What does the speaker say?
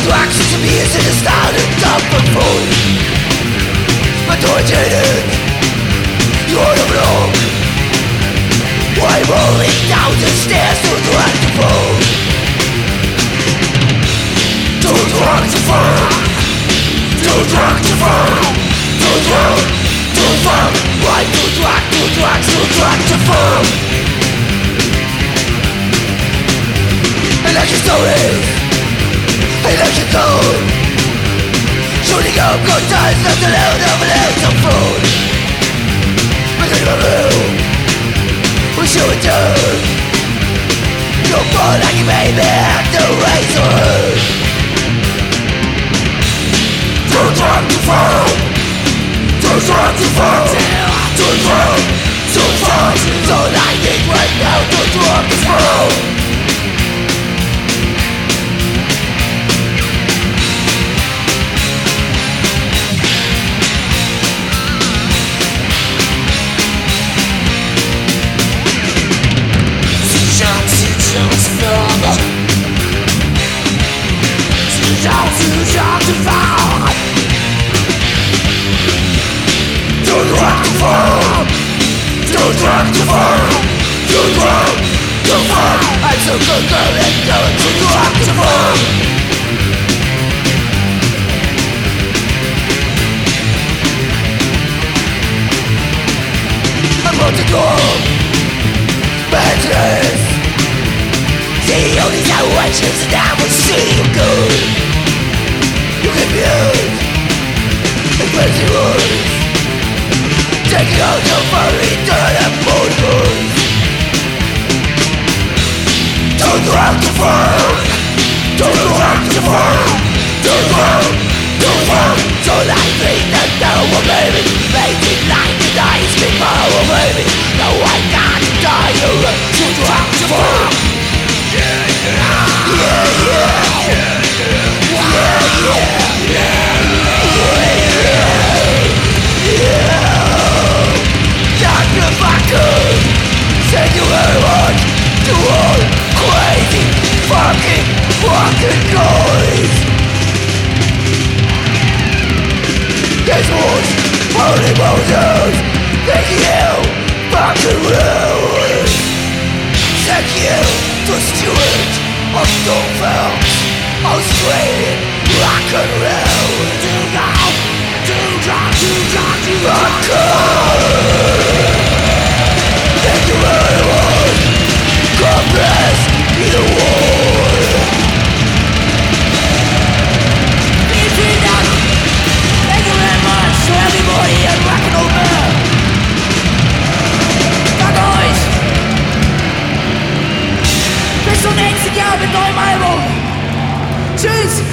to access abuse in a style of dumb and full. Authoritative, you're the block. Why rolling down the stairs to drag to fall? To drag to fall. To drag to fall. To drag to fall. Why to drag to fall? I like your stories, I like your code. Shooting up good times, left alone, I'm allowed some food. But in my room, we show it down. You're born like a baby, act the razor. Don't try to fall. Don't try to fall. Don't try to fall. Don't like it right now, don't try to fall. I'm so good, girl, and going to rock the fall. I'm on the go, mattress. The only situations and I will see you good. You can mute the crazy words. Taking out your furry dirt and mood. Don't rock the world. Don't rock the world. Don't rock the world. So like me that now, oh baby, make it like the dice before, oh baby. No, I can't die. Don't rock the world. Yeah, yeah, yeah, yeah, yeah, yeah. Dr. Fucker, thank you very much to all crazy fucking noise. This was Holy Moses. Thank you, fucking rude. Thank you to Stuart of Stonefeld, Australian rock and roll. Thank you very much. God bless the world. Thank you very much to everybody at Rock and Roll Man. Bye guys. Bis zum nächsten Jahr mit neuem Album. Tschüss.